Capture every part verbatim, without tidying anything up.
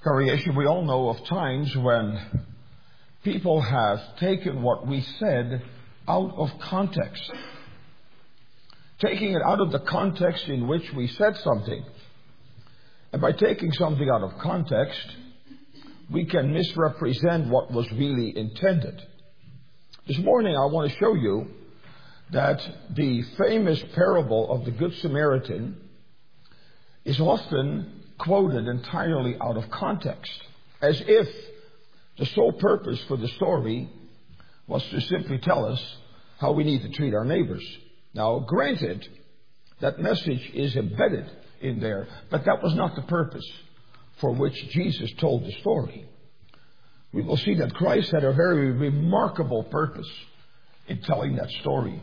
Congregation, we all know of times when people have taken what we said out of context. Taking it out of the context in which we said something. And by taking something out of context, we can misrepresent what was really intended. This morning I want to show you that the famous parable of the Good Samaritan is often quoted entirely out of context, as if the sole purpose for the story was to simply tell us how we need to treat our neighbors. Now, granted, that message is embedded in there, but that was not the purpose for which Jesus told the story. We will see that Christ had a very remarkable purpose in telling that story.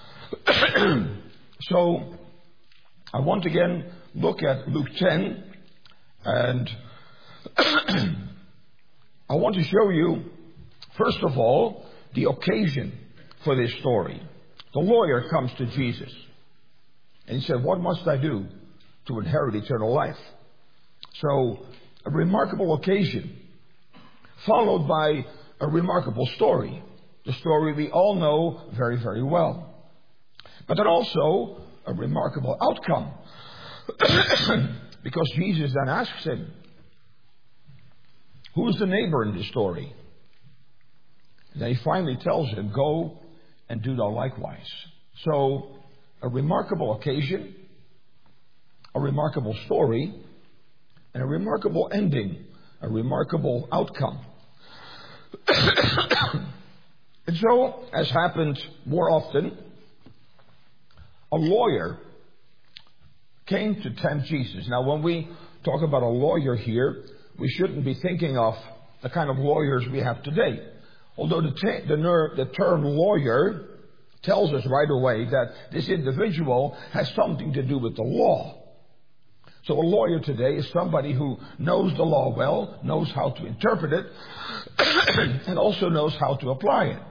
So, I want to again look at Luke ten, and I want to show you, first of all, the occasion for this story. The lawyer comes to Jesus, and he said, "What must I do to inherit eternal life?" So, a remarkable occasion, followed by a remarkable story. The story we all know very, very well. But then also a remarkable outcome. Because Jesus then asks him, "Who is the neighbor in this story?" And then he finally tells him, "Go and do thou likewise." So, a remarkable occasion, a remarkable story, and a remarkable ending, a remarkable outcome. And so, as happened more often, a lawyer came to tempt Jesus. Now, when we talk about a lawyer here, we shouldn't be thinking of the kind of lawyers we have today. Although the, te- the, ner- the term lawyer tells us right away that this individual has something to do with the law. So a lawyer today is somebody who knows the law well, knows how to interpret it, and also knows how to apply it.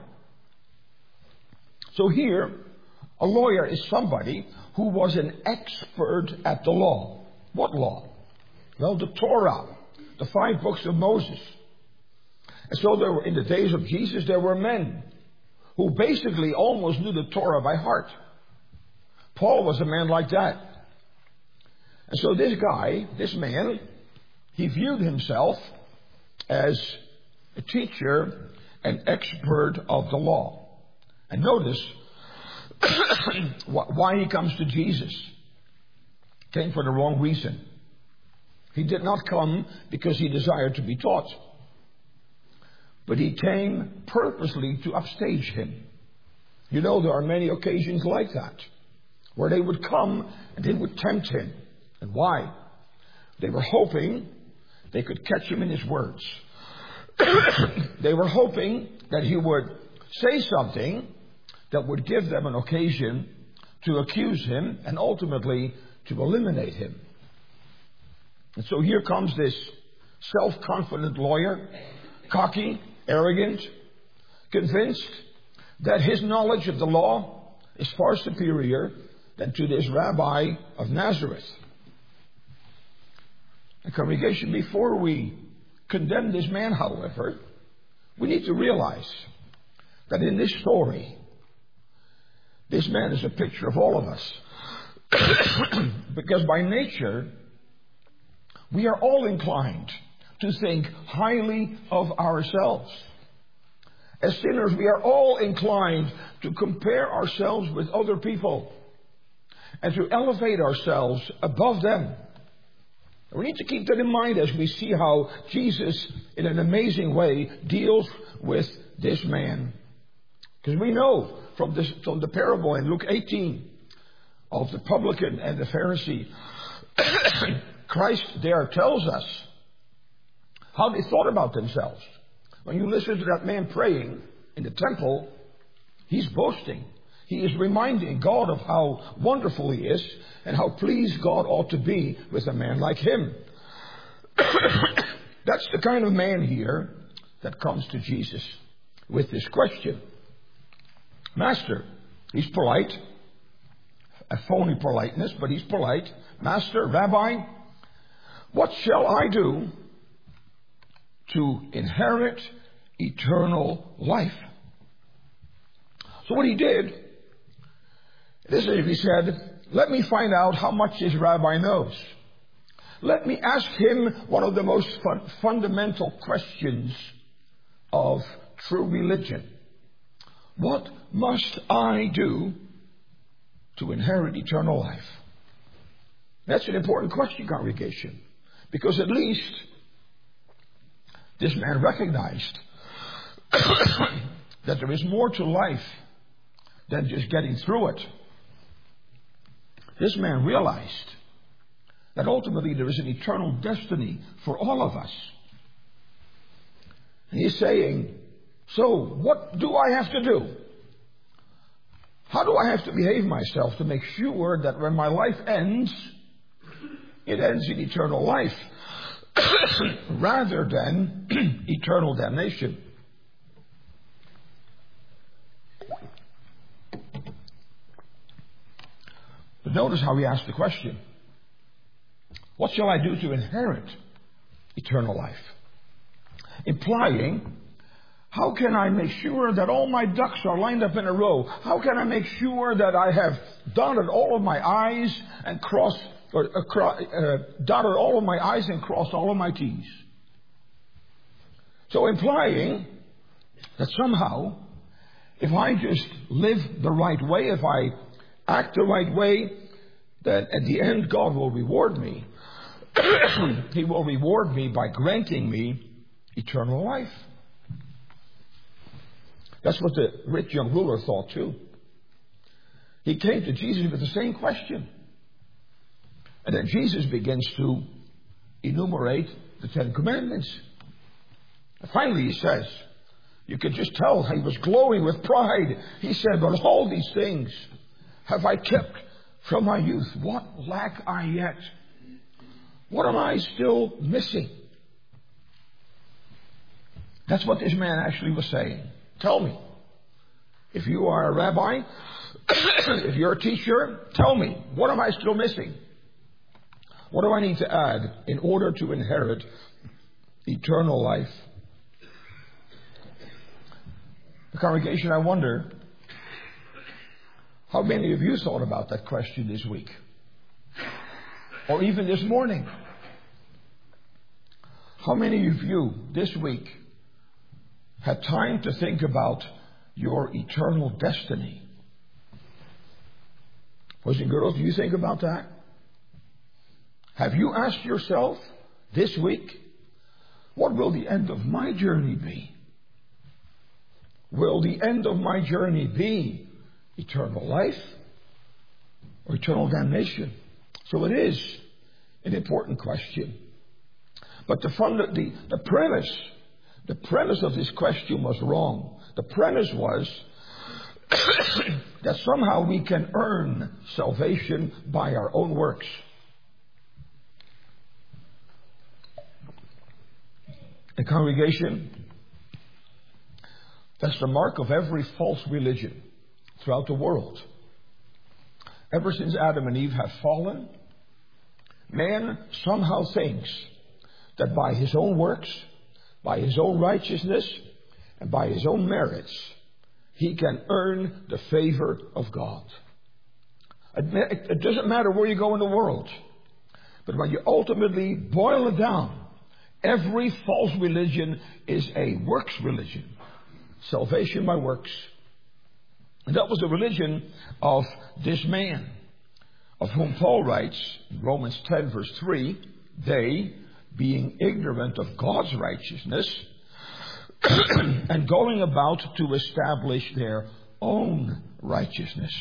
So here, a lawyer is somebody who was an expert at the law. What law? Well, the Torah, the five books of Moses. And so there were, in the days of Jesus, there were men who basically almost knew the Torah by heart. Paul was a man like that. And so this guy, this man, he viewed himself as a teacher and expert of the law. And notice why he comes to Jesus. Came for the wrong reason. He did not come because he desired to be taught. But he came purposely to upstage him. You know, there are many occasions like that, where they would come and they would tempt him. And why? They were hoping they could catch him in his words. They were hoping that he would say something that would give them an occasion to accuse him and ultimately to eliminate him. And so here comes this self-confident lawyer, cocky, arrogant, convinced that his knowledge of the law is far superior than to this rabbi of Nazareth. The congregation, before we condemn this man, however, we need to realize that in this story, this man is a picture of all of us. Because by nature, we are all inclined to think highly of ourselves. As sinners, we are all inclined to compare ourselves with other people and to elevate ourselves above them. We need to keep that in mind as we see how Jesus, in an amazing way, deals with this man. Because we know from, this, from the parable in Luke eighteen of the publican and the Pharisee, Christ there tells us how they thought about themselves. When you listen to that man praying in the temple, he's boasting. He is reminding God of how wonderful he is and how pleased God ought to be with a man like him. That's the kind of man here that comes to Jesus with this question. Master, he's polite, a phony politeness, but he's polite. Master, Rabbi, what shall I do to inherit eternal life. So what he did, this is, he said, let me find out how much this rabbi knows. Let me ask him one of the most fun, fundamental questions of true religion. What must I do to inherit eternal life? That's an important question, congregation, because at least this man recognized that there is more to life than just getting through it. This man realized that ultimately there is an eternal destiny for all of us. And he's saying, so what do I have to do? How do I have to behave myself to make sure that when my life ends, it ends in eternal life rather than eternal damnation? But notice how he asked the question. What shall I do to inherit eternal life? Implying, how can I make sure that all my ducks are lined up in a row? How can I make sure that I have dotted all of my I's and crossed, or uh, uh, dotted all of my I's and crossed all of my T's? So implying that somehow, if I just live the right way, if I act the right way, then at the end God will reward me. He will reward me by granting me eternal life. That's what the rich young ruler thought too. He came to Jesus with the same question. And then Jesus begins to enumerate the Ten Commandments. And finally he says, you could just tell he was glowing with pride. He said, but all these things have I kept from my youth. What lack I yet? What am I still missing? That's what this man actually was saying. Tell me. If you are a rabbi, if you're a teacher, tell me. What am I still missing? What do I need to add in order to inherit eternal life? The congregation, I wonder, how many of you thought about that question this week? Or even this morning? How many of you this week had time to think about your eternal destiny? Boys and girls, do you think about that? Have you asked yourself this week, what will the end of my journey be? Will the end of my journey be eternal life or eternal damnation? So it is an important question. But the, fund, the, the premise, the premise of this question was wrong. The premise was that somehow we can earn salvation by our own works. The congregation, that's the mark of every false religion throughout the world. Ever since Adam and Eve have fallen, man somehow thinks that by his own works, by his own righteousness, and by his own merits, he can earn the favor of God. It doesn't matter where you go in the world, but when you ultimately boil it down, every false religion is a works religion. Salvation by works. And that was the religion of this man, of whom Paul writes in Romans ten verse three, they, being ignorant of God's righteousness, and going about to establish their own righteousness.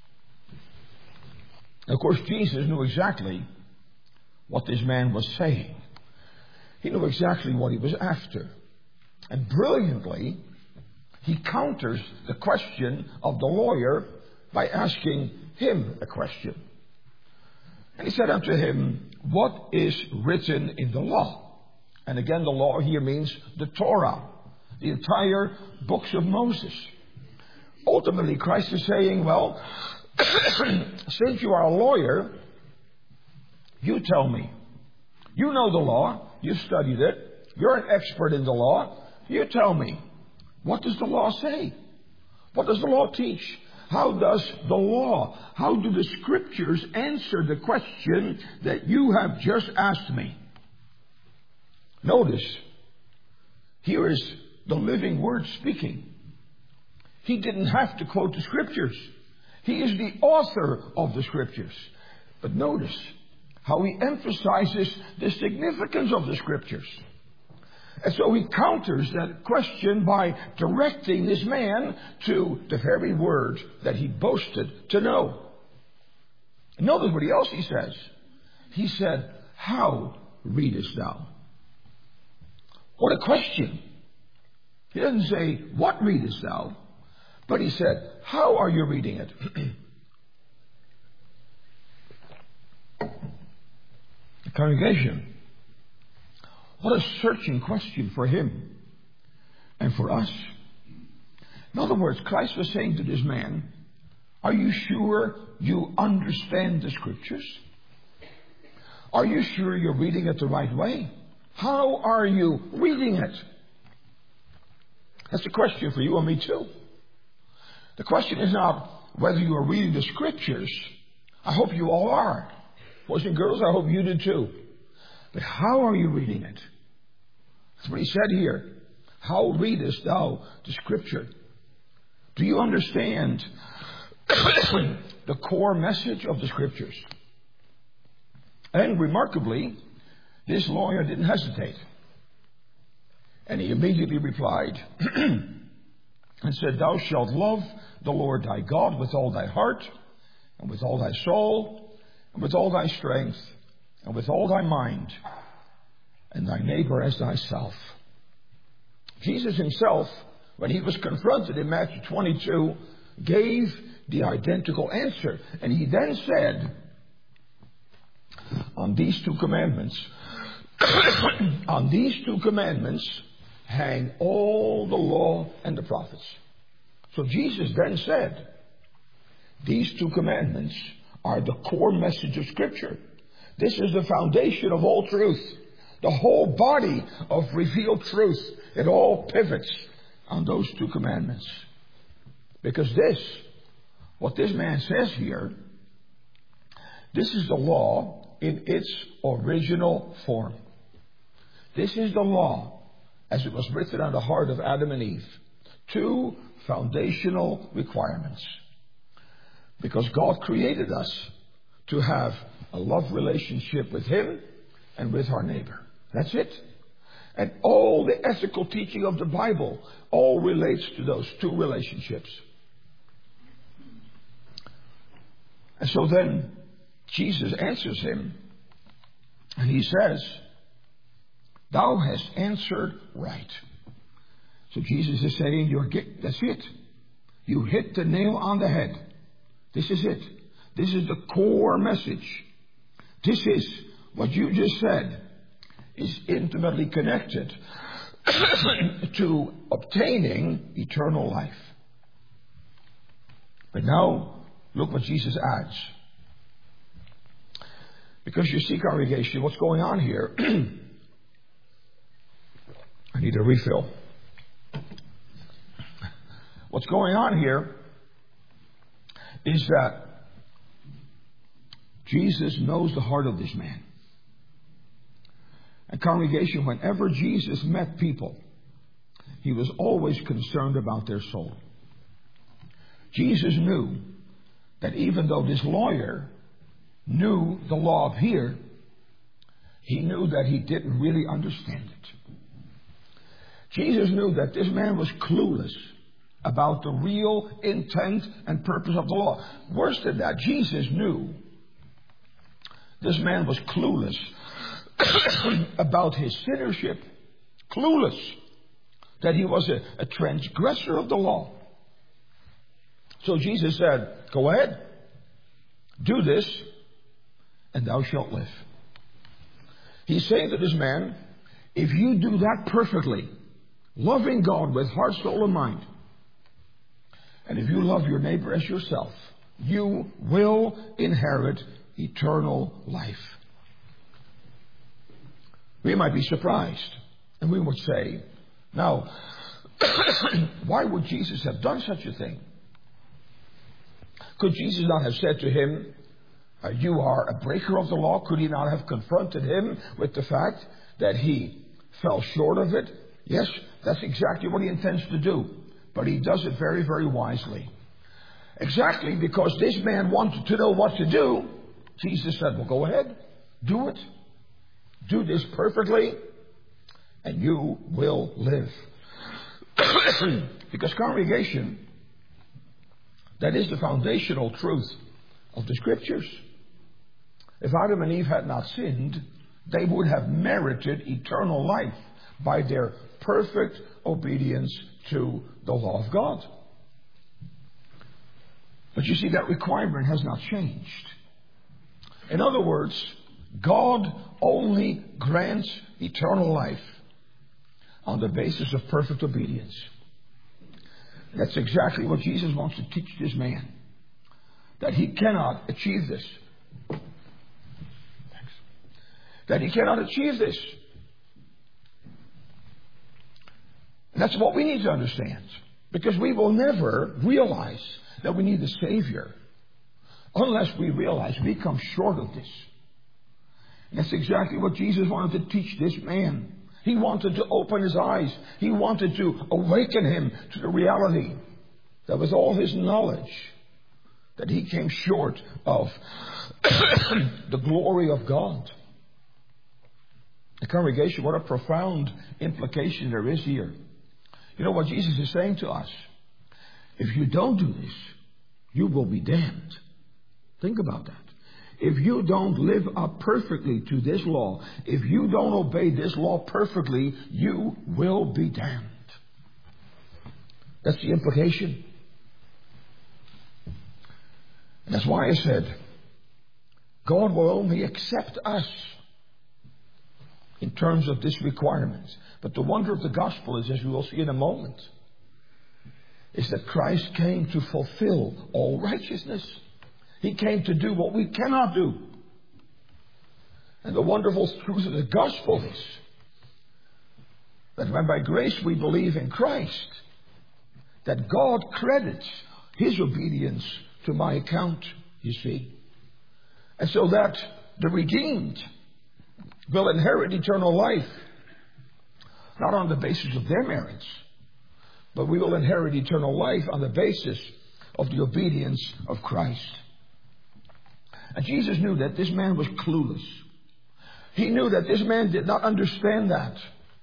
Of course, Jesus knew exactly what this man was saying. He knew exactly what he was after. And brilliantly, he counters the question of the lawyer by asking him a question. And he said unto him, what is written in the law? And again, the law here means the Torah, the entire books of Moses. Ultimately, Christ is saying, well, since you are a lawyer, you tell me. You know the law. You studied it. you're an expert in the law. You tell me, what does the law say? What does the law teach? How does the law, how do the scriptures answer the question that you have just asked me? Notice, here is the living word speaking. He didn't have to quote the scriptures. He is the author of the scriptures. But notice how he emphasizes the significance of the scriptures. And so he counters that question by directing this man to the very word that he boasted to know. And notice what else he says. He said, how readest thou? What a question. He doesn't say, what readest thou? But he said, how are you reading it? The congregation. What a searching question for him and for us. In other words, Christ was saying to this man, are you sure you understand the scriptures? Are you sure you're reading it the right way? How are you reading it? That's a question for you and me too. The question is not whether you are reading the scriptures. I hope you all are. Boys and girls, I hope you do too. But how are you reading it? That's what he said here. How readest thou the scripture? Do you understand the core message of the scriptures? And remarkably, this lawyer didn't hesitate. And he immediately replied and said, thou shalt love the Lord thy God with all thy heart, and with all thy soul, and with all thy strength, and with all thy mind, and thy neighbor as thyself. Jesus himself, when he was confronted in Matthew twenty-two, gave the identical answer. And he then said, on these two commandments, on these two commandments hang all the law and the prophets. So Jesus then said, these two commandments are the core message of Scripture. This is the foundation of all truth. The whole body of revealed truth. It all pivots on those two commandments. Because this, what this man says here, this is the law in its original form. This is the law as it was written on the heart of Adam and Eve. Two foundational requirements. Because God created us to have a love relationship with Him and with our neighbor. That's it. And all the ethical teaching of the Bible all relates to those two relationships. And so then Jesus answers him and he says, thou hast answered right. So Jesus is saying, You're, that's it. You hit the nail on the head. This is it. This is the core message. This is what you just said is intimately connected to obtaining eternal life. But now, look what Jesus adds. Because you see, congregation, what's going on here? I need a refill. What's going on here is that Jesus knows the heart of this man. And congregation, whenever Jesus met people, he was always concerned about their soul. Jesus knew that even though this lawyer knew the law of here, he knew that he didn't really understand it. Jesus knew that this man was clueless about the real intent and purpose of the law. Worse than that, Jesus knew this man was clueless about his sinnership. Clueless that he was a, a transgressor of the law. So Jesus said, go ahead, do this, and thou shalt live. He's saying to this man, if you do that perfectly, loving God with heart, soul, and mind, and if you love your neighbor as yourself, you will inherit eternal life. We might be surprised And we would say, now, why would Jesus have done such a thing? Could Jesus not have said to him, uh, you are a breaker of the law? Could he not have confronted him with the fact that he fell short of it? Yes, that's exactly what he intends to do. But he does it very, very wisely. Exactly because this man wanted to know what to do, Jesus said, well, go ahead, do it. Do this perfectly, and you will live. Because congregation, that is the foundational truth of the Scriptures. If Adam and Eve had not sinned, they would have merited eternal life by their perfect obedience to the law of God. But you see, that requirement has not changed. In other words, God only grants eternal life on the basis of perfect obedience. That's exactly what Jesus wants to teach this man. That he cannot achieve this. Thanks. That he cannot achieve this. And that's what we need to understand. Because we will never realize that we need a Savior unless we realize we come short of this. And that's exactly what Jesus wanted to teach this man. He wanted to open his eyes. He wanted to awaken him to the reality that with all his knowledge, that he came short of the glory of God. The congregation, what a profound implication there is here. You know what Jesus is saying to us? If you don't do this, you will be damned. Think about that. If you don't live up perfectly to this law, if you don't obey this law perfectly, you will be damned. That's the implication. And that's why I said, God will only accept us in terms of this requirement. But the wonder of the gospel is, as we will see in a moment, is that Christ came to fulfill all righteousness. He came to do what we cannot do. And the wonderful truth of the gospel is that when by grace we believe in Christ, that God credits His obedience to my account, you see. And so that the redeemed will inherit eternal life, not on the basis of their merits, but we will inherit eternal life on the basis of the obedience of Christ. And Jesus knew that this man was clueless. He knew that this man did not understand that.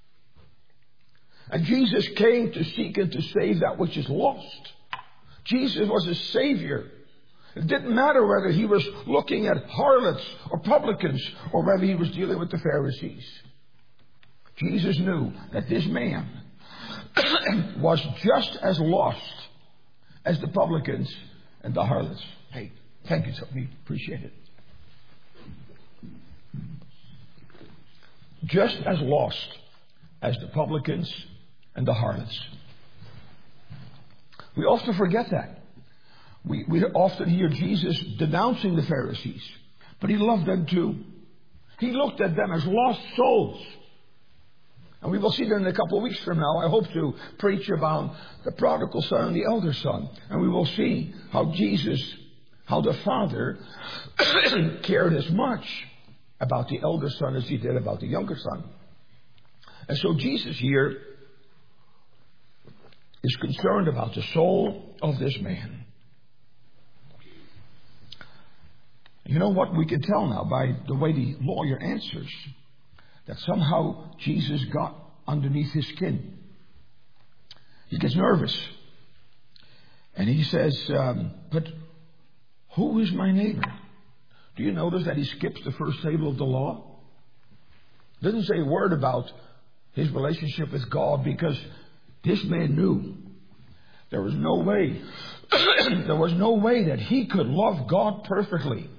And Jesus came to seek and to save that which is lost. Jesus was a Savior. It didn't matter whether he was looking at harlots or publicans or whether he was dealing with the Pharisees. Jesus knew that this man was just as lost as the publicans and the harlots. Hey, thank you, Sophie. Appreciate it. Just as lost as the publicans and the harlots. We often forget that. We, we often hear Jesus denouncing the Pharisees, but he loved them too. He looked at them as lost souls. And we will see that in a couple of weeks from now. I hope to preach about the prodigal son and the elder son. And we will see how Jesus, how the father cared as much about the elder son as he did about the younger son. And so Jesus here is concerned about the soul of this man. You know what? We can tell now by the way the lawyer answers that somehow Jesus got underneath his skin. He gets nervous. And he says, um, but who is my neighbor? Do you notice that he skips the first table of the law? Doesn't say a word about his relationship with God, because this man knew there was no way, there was no way that he could love God perfectly.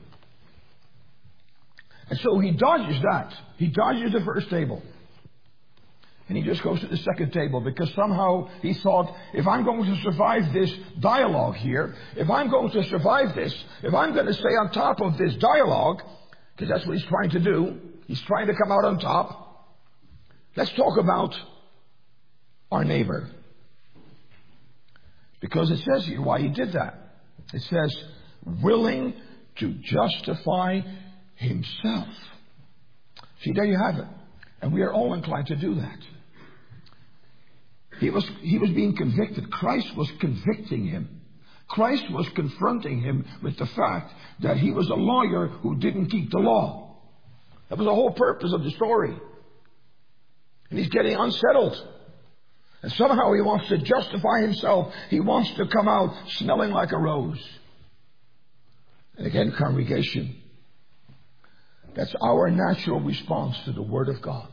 And so he dodges that. He dodges the first table. And he just goes to the second table, because somehow he thought, if I'm going to survive this dialogue here, if I'm going to survive this, if I'm going to stay on top of this dialogue, because that's what he's trying to do, he's trying to come out on top, Let's talk about our neighbor. Because it says here why he did that. It says, willing to justify himself. See, there you have it. And we are all inclined to do that. He was, he was being convicted. Christ was convicting him. Christ was confronting him with the fact that he was a lawyer who didn't keep the law. That was the whole purpose of the story. And he's getting unsettled. And somehow he wants to justify himself. He wants to come out smelling like a rose. And again, congregation, that's our natural response to the Word of God.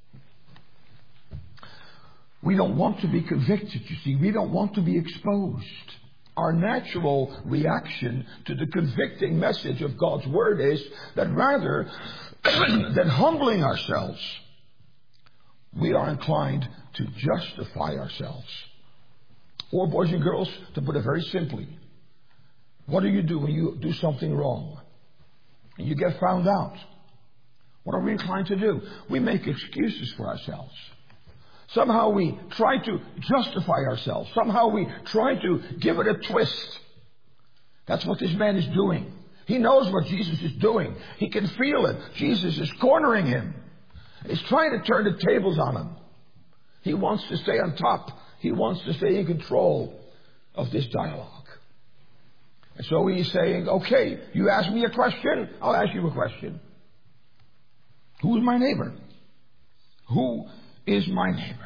We don't want to be convicted, you see. We don't want to be exposed. Our natural reaction to the convicting message of God's Word is that rather than humbling ourselves, we are inclined to justify ourselves. Or, boys and girls, to put it very simply, what do you do when you do something wrong and you get found out? What are we inclined to do? We make excuses for ourselves. Somehow we try to justify ourselves. Somehow we try to give it a twist. That's what this man is doing. He knows what Jesus is doing. He can feel it. Jesus is cornering him. He's trying to turn the tables on him. He wants to stay on top. He wants to stay in control of this dialogue. And so he's saying, okay, you ask me a question, I'll ask you a question. Who is my neighbor? Who is my neighbor?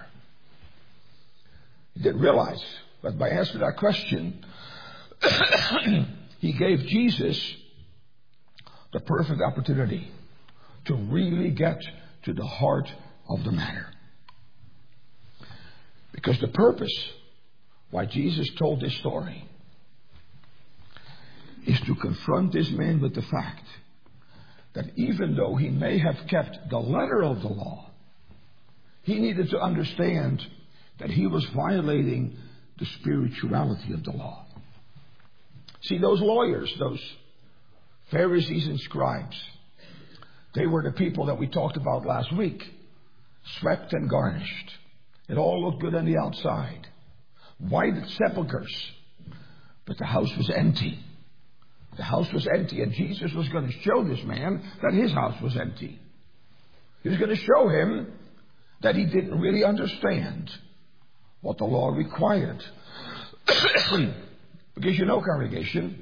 He didn't realize that by answering that question, he gave Jesus the perfect opportunity to really get to the heart of the matter. Because the purpose why Jesus told this story is to confront this man with the fact that even though he may have kept the letter of the law, he needed to understand that he was violating the spirituality of the law. See, those lawyers, those Pharisees and scribes, they were the people that we talked about last week, swept and garnished. It all looked good on the outside. White sepulchres, but the house was empty. The house was empty, and Jesus was going to show this man that his house was empty. He was going to show him that he didn't really understand what the law required. Because you know, congregation,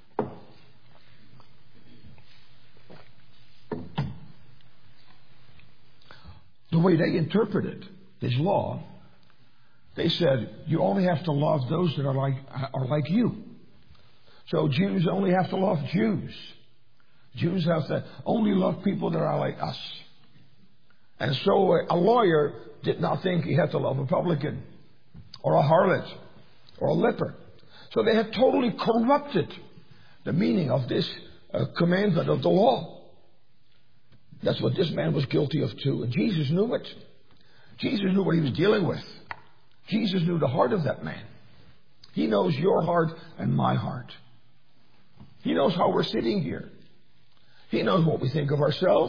the way they interpreted this law, they said you only have to love those that are like are like you. So Jews only have to love Jews. Jews have to only love people that are like us. And so a lawyer did not think he had to love a publican or a harlot or a leper. So they had totally corrupted the meaning of this uh, commandment of the law. That's what this man was guilty of too. And Jesus knew it. Jesus knew what he was dealing with. Jesus knew the heart of that man. He knows your heart and my heart. He knows how we're sitting here. He knows what we think of ourselves.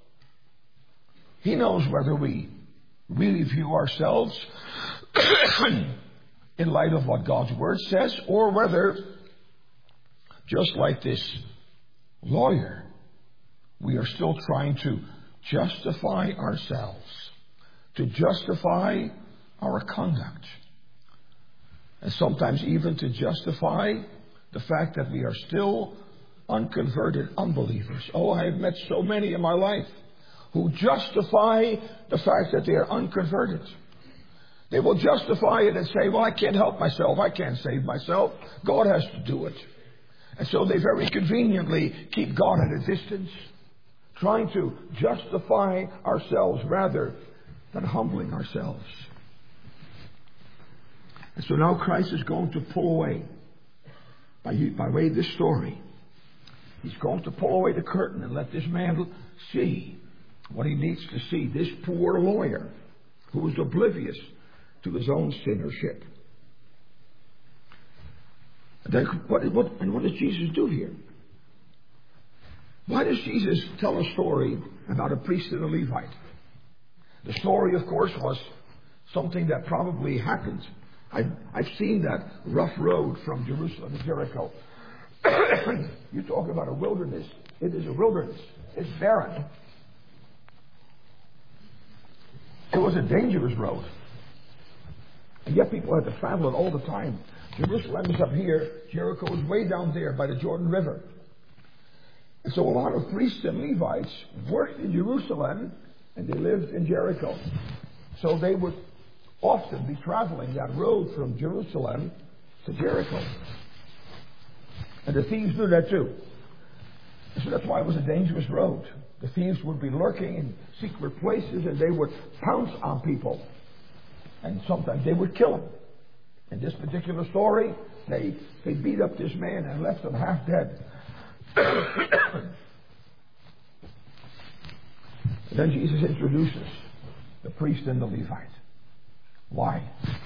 He knows whether we really view ourselves in light of what God's Word says, or whether, just like this lawyer, we are still trying to justify ourselves, to justify our conduct, and sometimes even to justify the fact that we are still unconverted unbelievers. Oh, I have met so many in my life who justify the fact that they are unconverted. They will justify it and say, well, I can't help myself. I can't save myself. God has to do it. And so they very conveniently keep God at a distance, trying to justify ourselves rather than humbling ourselves. And so now Christ is going to pull away, by, by way of this story, he's going to pull away the curtain and let this man see what he needs to see. This poor lawyer who was oblivious to his own sinnership. And then what, what, and what does Jesus do here? Why does Jesus tell a story about a priest and a Levite? The story, of course, was something that probably happened. I've, I've seen that rough road from Jerusalem to Jericho. You talk about a wilderness. It is a wilderness. It's barren. It was a dangerous road. And yet people had to travel it all the time. Jerusalem is up here. Jericho is way down there by the Jordan River. And so a lot of priests and Levites worked in Jerusalem and they lived in Jericho. So they would often be traveling that road from Jerusalem to Jericho. And the thieves knew that too. So that's why it was a dangerous road. The thieves would be lurking in secret places and they would pounce on people. And sometimes they would kill them. In this particular story, they, they beat up this man and left him half dead. Then Jesus introduces the priest and the Levite. Why?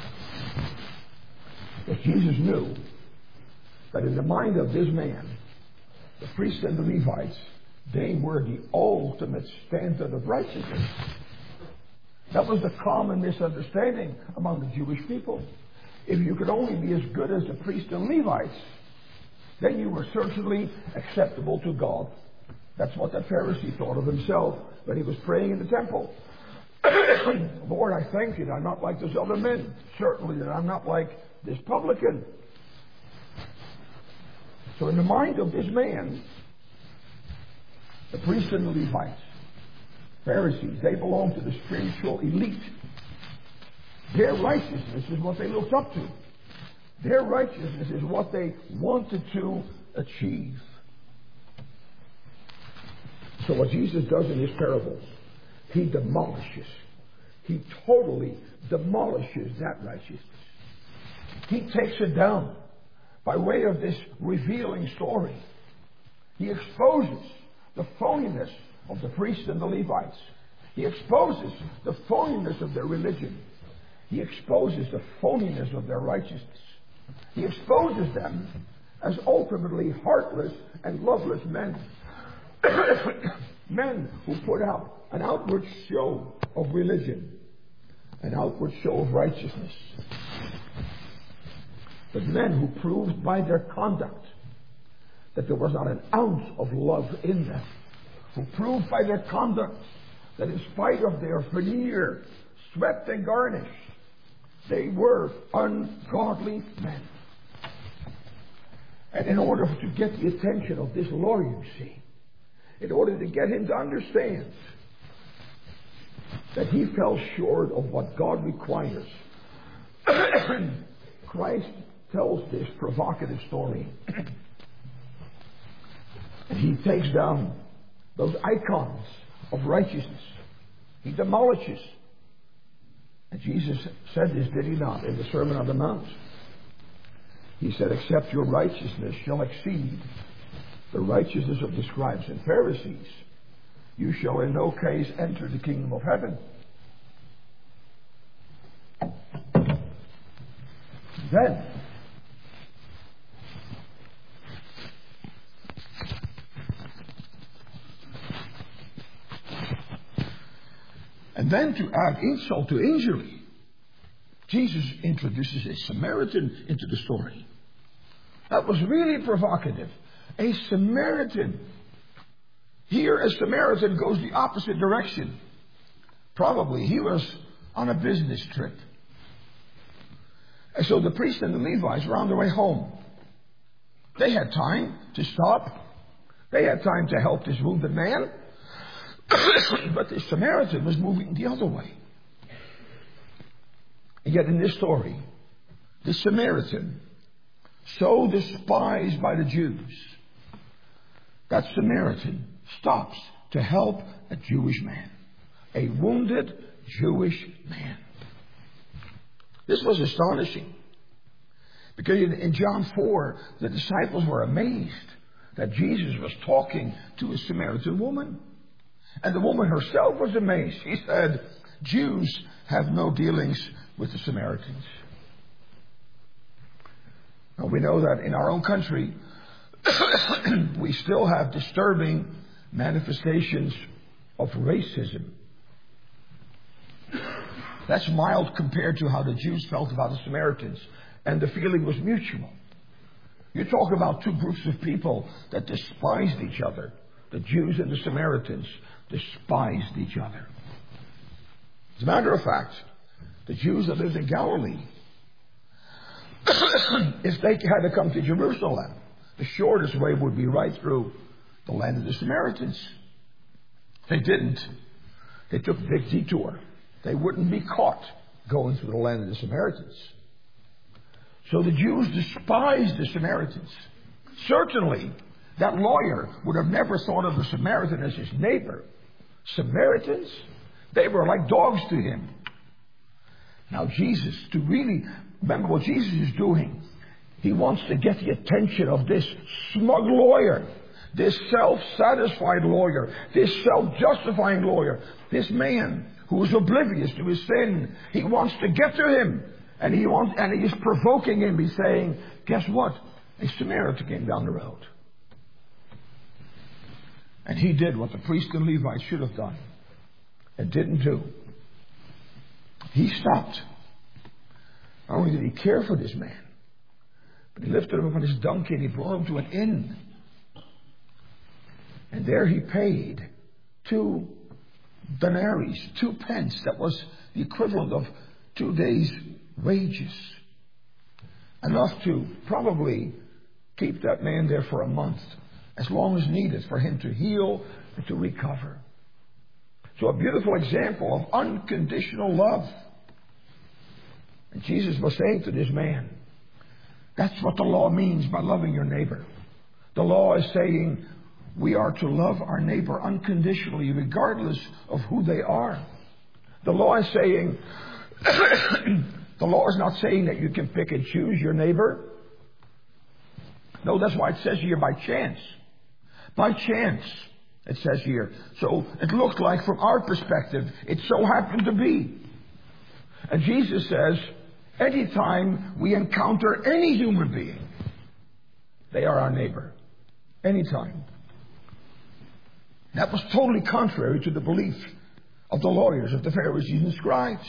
Because Jesus knew that in the mind of this man, the priests and the Levites, they were the ultimate standard of righteousness. That was the common misunderstanding among the Jewish people. If you could only be as good as the priests and Levites, then you were certainly acceptable to God. That's what that Pharisee thought of himself when he was praying in the temple. Lord, I thank you that I'm not like those other men. Certainly that I'm not like this publican. So in the mind of this man, the priests and the Levites, Pharisees, they belong to the spiritual elite. Their righteousness is what they looked up to. Their righteousness is what they wanted to achieve. So what Jesus does in his parables, he demolishes. He totally demolishes that righteousness. He takes it down by way of this revealing story. He exposes the phoniness of the priests and the Levites. He exposes the phoniness of their religion. He exposes the phoniness of their righteousness. He exposes them as ultimately heartless and loveless men. Men who put out an outward show of religion, an outward show of righteousness. But men who proved by their conduct that there was not an ounce of love in them. Who proved by their conduct that in spite of their veneer, swept and garnished, they were ungodly men. And in order to get the attention of this lawyer, you see, in order to get him to understand that he fell short of what God requires, Christ tells this provocative story. And he takes down those icons of righteousness. He demolishes. And Jesus said this, did he not, in the Sermon on the Mount? He said, except your righteousness shall exceed the righteousness of the scribes and Pharisees, you shall in no case enter the kingdom of heaven. Then, and then to add insult to injury, Jesus introduces a Samaritan into the story. That was really provocative. A Samaritan. Here a Samaritan goes the opposite direction. Probably he was on a business trip. And so the priests and the Levites were on their way home. They had time to stop. They had time to help this wounded man. But the Samaritan was moving the other way. And yet in this story, the Samaritan, so despised by the Jews, that Samaritan stops to help a Jewish man. A wounded Jewish man. This was astonishing. Because in, in John four, the disciples were amazed that Jesus was talking to a Samaritan woman. And the woman herself was amazed. She said, Jews have no dealings with the Samaritans. Now we know that in our own country, we still have disturbing manifestations of racism. That's mild compared to how the Jews felt about the Samaritans. And the feeling was mutual. You talk about two groups of people that despised each other. The Jews and the Samaritans despised each other. As a matter of fact, the Jews that lived in Galilee, if they had to come to Jerusalem, the shortest way would be right through the land of the Samaritans. They didn't. They took a big detour. They wouldn't be caught going through the land of the Samaritans. So the Jews despised the Samaritans. Certainly, that lawyer would have never thought of the Samaritan as his neighbor. Samaritans, they were like dogs to him. Now Jesus, to really remember what Jesus is doing, he wants to get the attention of this smug lawyer, this self-satisfied lawyer, this self-justifying lawyer, this man who is oblivious to his sin. He wants to get to him. And he wants, and he's provoking him. He's saying, guess what? A Samaritan came down the road. And he did what the priest and Levite should have done and didn't do. He stopped. Not only did he care for this man, but he lifted him up on his donkey and he brought him to an inn. And there he paid two denaries, two pence. That was the equivalent of two days' wages. Enough to probably keep that man there for a month, as long as needed for him to heal and to recover. So a beautiful example of unconditional love. And Jesus was saying to this man, that's what the law means by loving your neighbor. The law is saying we are to love our neighbor unconditionally, regardless of who they are. The law is saying, the law is not saying that you can pick and choose your neighbor. No, that's why it says here by chance. By chance, it says here. So it looked like from our perspective, it so happened to be. And Jesus says, anytime we encounter any human being, they are our neighbor. Anytime. That was totally contrary to the belief of the lawyers, of the Pharisees and scribes.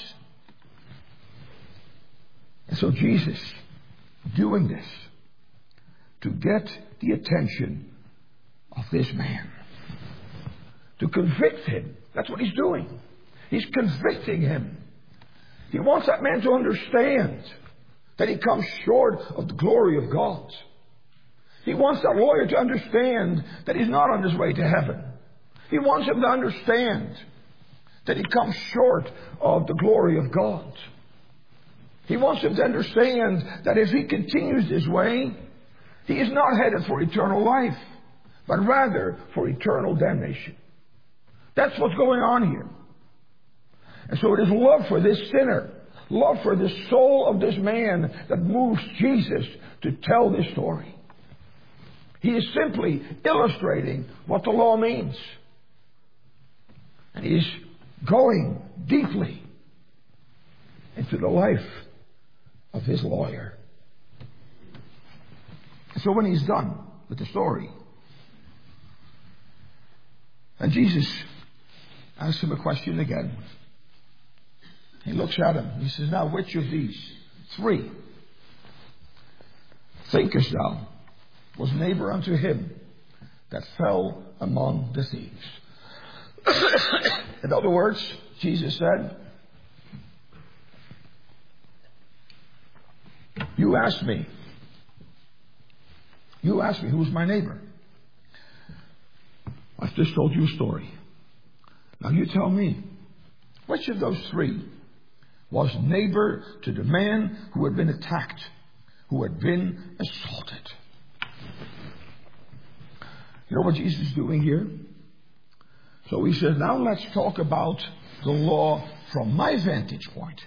And so Jesus, doing this to get the attention of this man, to convict him. That's what he's doing. He's convicting him. He wants that man to understand that he comes short of the glory of God. He wants that lawyer to understand that he's not on his way to heaven. He wants him to understand that he comes short of the glory of God. He wants him to understand that if he continues this way, he is not headed for eternal life, but rather for eternal damnation. That's what's going on here. And so it is love for this sinner, love for the soul of this man that moves Jesus to tell this story. He is simply illustrating what the law means. And he's going deeply into the life of his lawyer. So when he's done with the story, and Jesus asks him a question again. He looks at him. He says, now which of these three thinkest thou was neighbor unto him that fell among the thieves? In other words, Jesus said, you asked me, you asked me who's my neighbor. I've just told you a story. Now you tell me, which of those three was neighbor to the man who had been attacked, who had been assaulted? You know what Jesus is doing here? So he says, now let's talk about the law from my vantage point.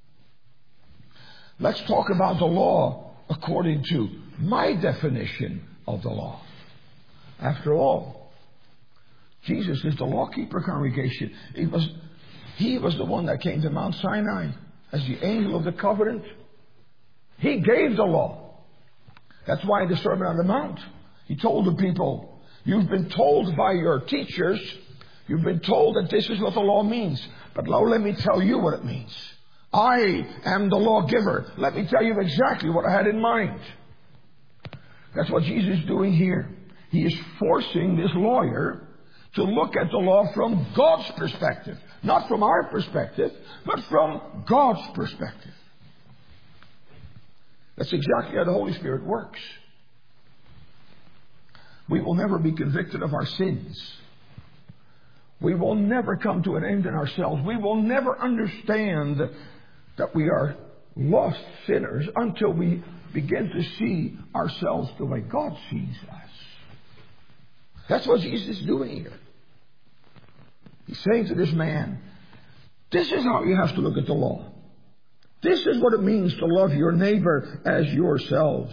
Let's talk about the law according to my definition of the law. After all, Jesus is the lawkeeper, congregation. He was, he was the one that came to Mount Sinai as the angel of the covenant. He gave the law. That's why in the Sermon on the Mount, he told the people, you've been told by your teachers, you've been told that this is what the law means. But now let me tell you what it means. I am the lawgiver. Let me tell you exactly what I had in mind. That's what Jesus is doing here. He is forcing this lawyer to look at the law from God's perspective. Not from our perspective, but from God's perspective. That's exactly how the Holy Spirit works. We will never be convicted of our sins. We will never come to an end in ourselves. We will never understand that we are lost sinners until we begin to see ourselves the way God sees us. That's what Jesus is doing here. He's saying to this man, this is how you have to look at the law. This is what it means to love your neighbor as yourselves.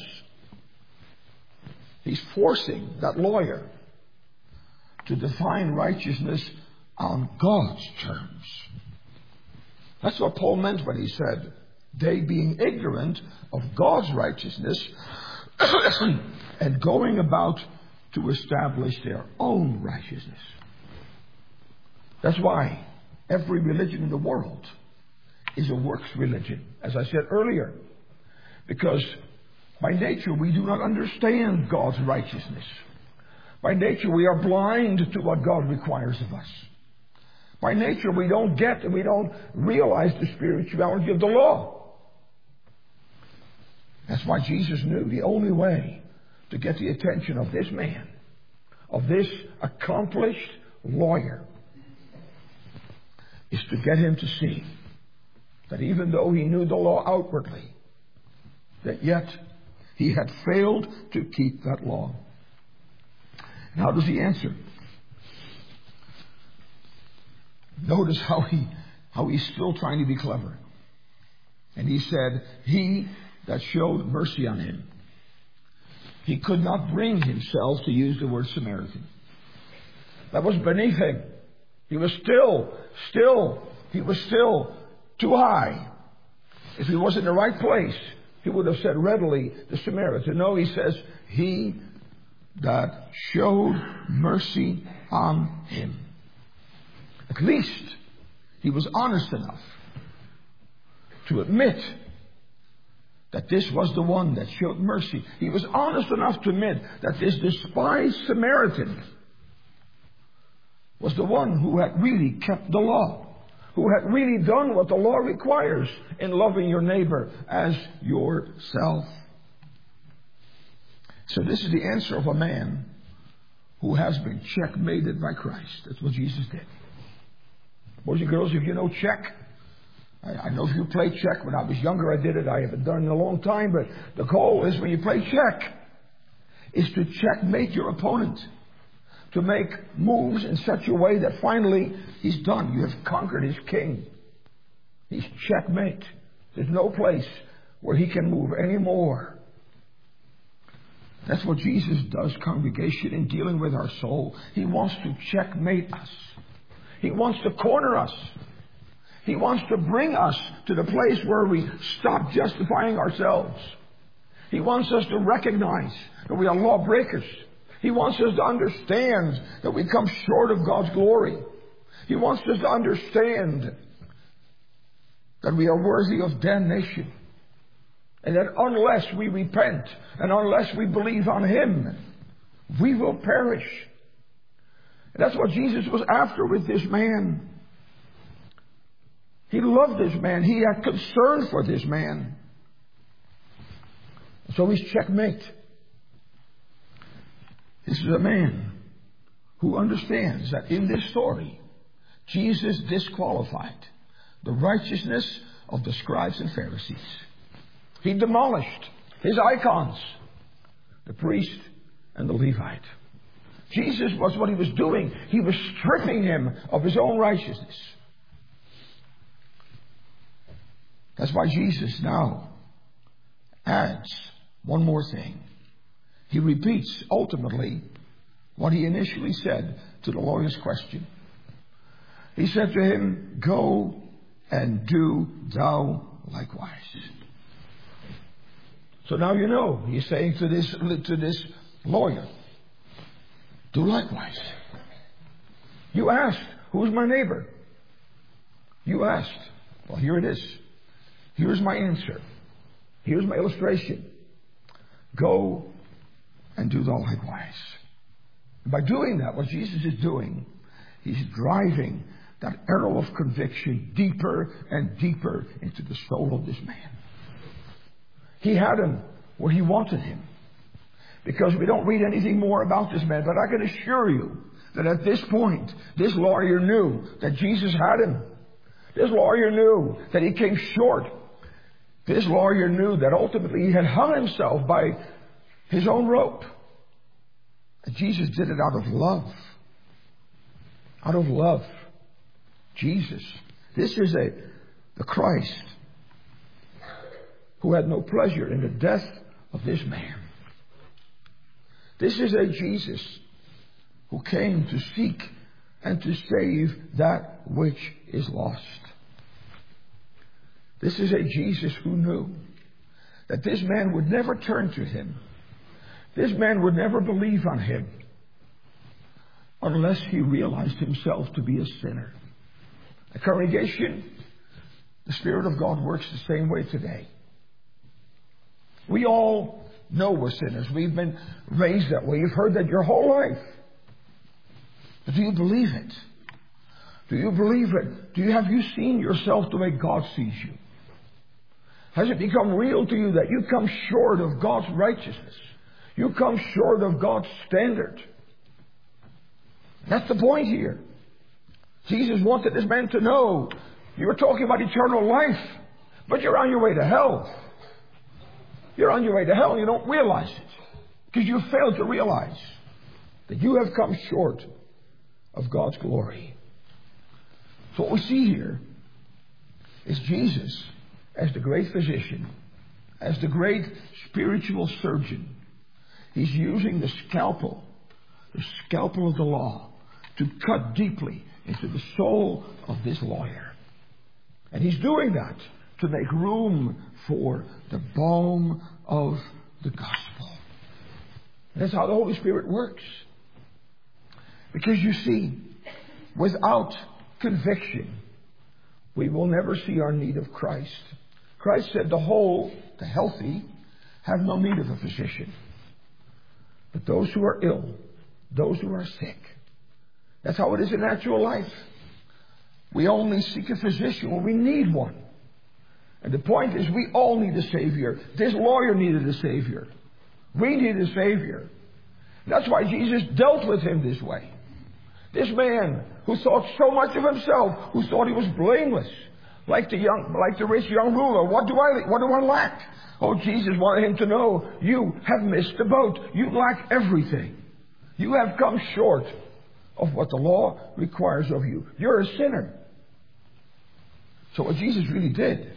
He's forcing that lawyer to define righteousness on God's terms. That's what Paul meant when he said, they being ignorant of God's righteousness and going about to establish their own righteousness. That's why every religion in the world is a works religion, as I said earlier. Because by nature we do not understand God's righteousness. By nature we are blind to what God requires of us. By nature we don't get and we don't realize the spirituality of the law. That's why Jesus knew the only way to get the attention of this man, of this accomplished lawyer, is to get him to see that even though he knew the law outwardly, that yet he had failed to keep that law. And how does he answer? Notice how he how he's still trying to be clever. And he said, he that showed mercy on him. He could not bring himself to use the word Samaritan. That was beneath him. He was still, still, he was still too high. If he was in the right place, he would have said readily the Samaritan. No, he says, he that showed mercy on him. At least he was honest enough to admit that this was the one that showed mercy. He was honest enough to admit that this despised Samaritan was the one who had really kept the law, who had really done what the law requires in loving your neighbor as yourself. So this is the answer of a man who has been checkmated by Christ. That's what Jesus did. Boys and girls, if you know check, I, I know if you play check. When I was younger, I did it. I haven't done it in a long time. But the goal is when you play check, is to checkmate your opponent. To make moves in such a way that finally he's done. You have conquered his king. He's checkmate. There's no place where he can move anymore. That's what Jesus does, congregation, in dealing with our soul. He wants to checkmate us. He wants to corner us. He wants to bring us to the place where we stop justifying ourselves. He wants us to recognize that we are lawbreakers. He wants us to understand that we come short of God's glory. He wants us to understand that we are worthy of damnation. And that unless we repent and unless we believe on Him, we will perish. And that's what Jesus was after with this man. He loved this man. He had concern for this man. So he's checkmate. This is a man who understands that in this story, Jesus disqualified the righteousness of the scribes and Pharisees. He demolished his icons, the priest and the Levite. Jesus was what he was doing. He was stripping him of his own righteousness. That's why Jesus now adds one more thing. He repeats ultimately what he initially said to the lawyer's question. He said to him, "Go and do thou likewise." So now you know, he's saying to this, to this lawyer, do likewise. You asked, who's my neighbor? You asked. Well, here it is. Here's my answer. Here's my illustration. Go and do thou likewise. By doing that, what Jesus is doing, he's driving that arrow of conviction deeper and deeper into the soul of this man. He had him where he wanted him. Because we don't read anything more about this man, but I can assure you that at this point, this lawyer knew that Jesus had him. This lawyer knew that he came short. This lawyer knew that ultimately he had hung himself by his own rope. And Jesus did it out of love. Out of love. Jesus. This is a the Christ who had no pleasure in the death of this man. This is a Jesus who came to seek and to save that which is lost. This is a Jesus who knew that this man would never turn to him. This man would never believe on him unless he realized himself to be a sinner. The congregation, the Spirit of God works the same way today. We all know we're sinners. We've been raised that way. You've heard that your whole life. But do you believe it? Do you believe it? Do you have you seen yourself the way God sees you? Has it become real to you that you come short of God's righteousness? You come short of God's standard. That's the point here. Jesus wanted this man to know you were talking about eternal life, but you're on your way to hell. You're on your way to hell and you don't realize it because you failed to realize that you have come short of God's glory. So what we see here is Jesus as the great physician, as the great spiritual surgeon. He's using the scalpel, the scalpel of the law, to cut deeply into the soul of this lawyer. And he's doing that to make room for the balm of the gospel. That's how the Holy Spirit works. Because you see, without conviction, we will never see our need of Christ. Christ said the whole, the healthy, have no need of a physician. But those who are ill, those who are sick, that's how it is in natural life. We only seek a physician when we need one. And the point is, we all need a Savior. This lawyer needed a Savior. We need a Savior. That's why Jesus dealt with him this way. This man who thought so much of himself, who thought he was blameless, like the young, like the rich young ruler. What do I, what do I lack? Oh, Jesus wanted him to know, you have missed the boat. You lack everything. You have come short of what the law requires of you. You're a sinner. So what Jesus really did,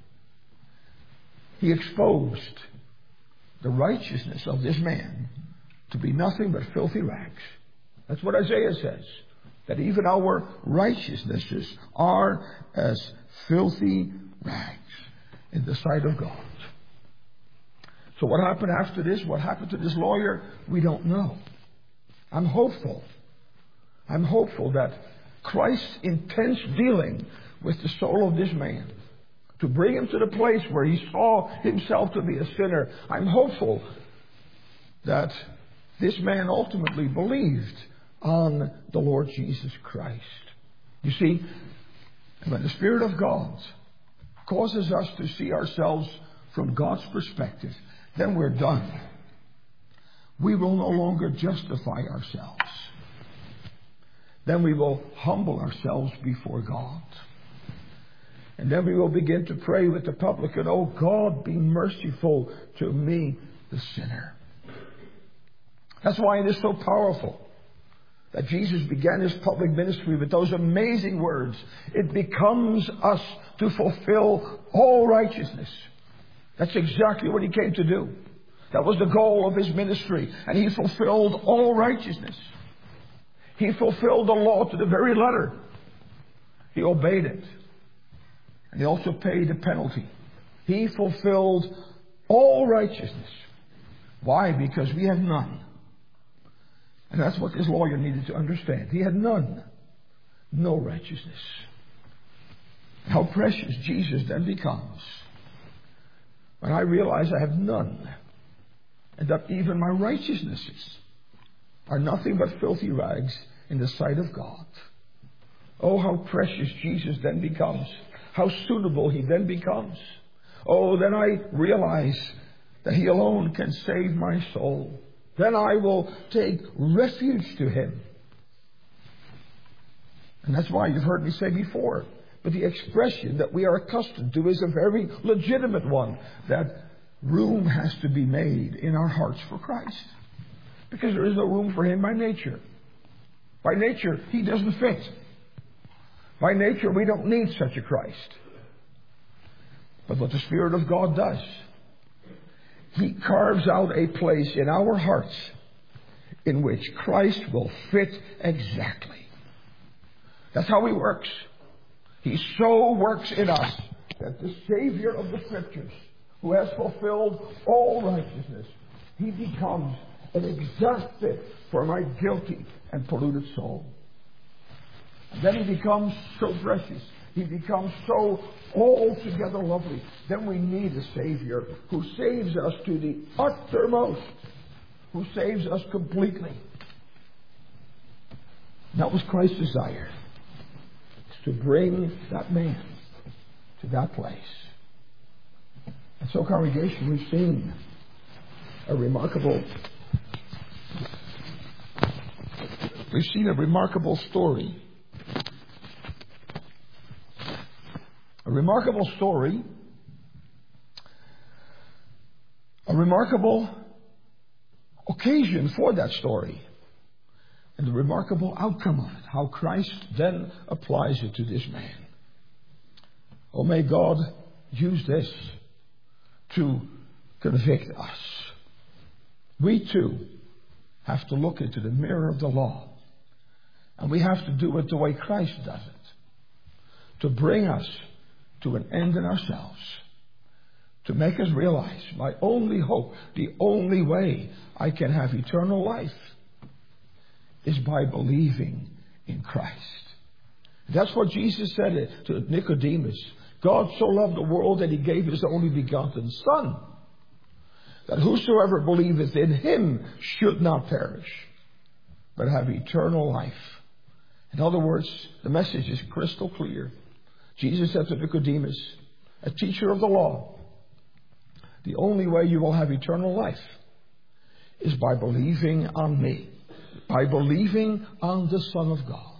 he exposed the righteousness of this man to be nothing but filthy rags. That's what Isaiah says. That even our righteousnesses are as filthy rags in the sight of God. So what happened after this? What happened to this lawyer? We don't know. I'm hopeful. I'm hopeful that Christ's intense dealing with the soul of this man, to bring him to the place where he saw himself to be a sinner, I'm hopeful that this man ultimately believed on the Lord Jesus Christ. You see, when the Spirit of God causes us to see ourselves from God's perspective, then we're done. We will no longer justify ourselves. Then we will humble ourselves before God. And then we will begin to pray with the publican, oh God, be merciful to me, the sinner. That's why it is so powerful that Jesus began his public ministry with those amazing words. It becomes us to fulfill all righteousness. That's exactly what he came to do. That was the goal of his ministry. And he fulfilled all righteousness. He fulfilled the law to the very letter. He obeyed it. And he also paid the penalty. He fulfilled all righteousness. Why? Because we had none. And that's what this lawyer needed to understand. He had none. No righteousness. How precious Jesus then becomes when I realize I have none, and that even my righteousnesses are nothing but filthy rags in the sight of God. Oh, how precious Jesus then becomes. How suitable he then becomes. Oh, then I realize that he alone can save my soul. Then I will take refuge to him. And that's why you've heard me say before, but the expression that we are accustomed to is a very legitimate one, that room has to be made in our hearts for Christ. Because there is no room for him by nature. By nature, he doesn't fit. By nature, we don't need such a Christ. But what the Spirit of God does, he carves out a place in our hearts in which Christ will fit exactly. That's how he works. He so works in us that the Savior of the Scriptures, who has fulfilled all righteousness, he becomes an exact fit for my guilty and polluted soul. And then he becomes so precious. He becomes so altogether lovely. Then we need a Savior who saves us to the uttermost, who saves us completely. That was Christ's desire, to bring that man to that place. And so, congregation, we've seen a remarkable we've seen a remarkable story. A remarkable story, a remarkable occasion for that story, and the remarkable outcome of it, how Christ then applies it to this man. Oh, may God use this to convict us. We too have to look into the mirror of the law, and we have to do it the way Christ does it, to bring us to an end in ourselves, to make us realize my only hope, the only way I can have eternal life, is by believing in Christ. That's what Jesus said to Nicodemus. God so loved the world that he gave his only begotten Son, that whosoever believeth in him should not perish, but have eternal life. In other words, the message is crystal clear. Jesus said to Nicodemus, a teacher of the law, the only way you will have eternal life is by believing on me, by believing on the Son of God.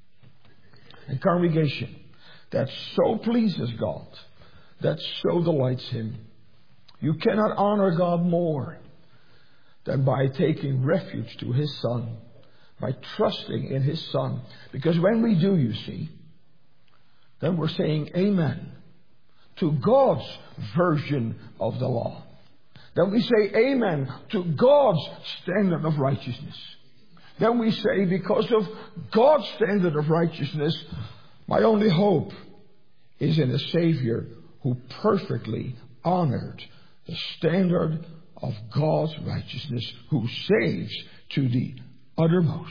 And congregation, that so pleases God, that so delights him. You cannot honor God more than by taking refuge to his Son, by trusting in his Son. Because when we do, you see, then we're saying amen to God's version of the law. Then we say amen to God's standard of righteousness. Then we say, because of God's standard of righteousness, my only hope is in a Savior who perfectly honored the standard of God's righteousness, who saves to the uttermost.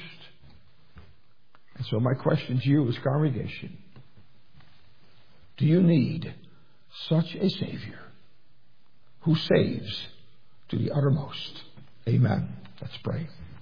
And so my question to you as congregation, do you need such a Savior who saves to the uttermost? Amen. Let's pray.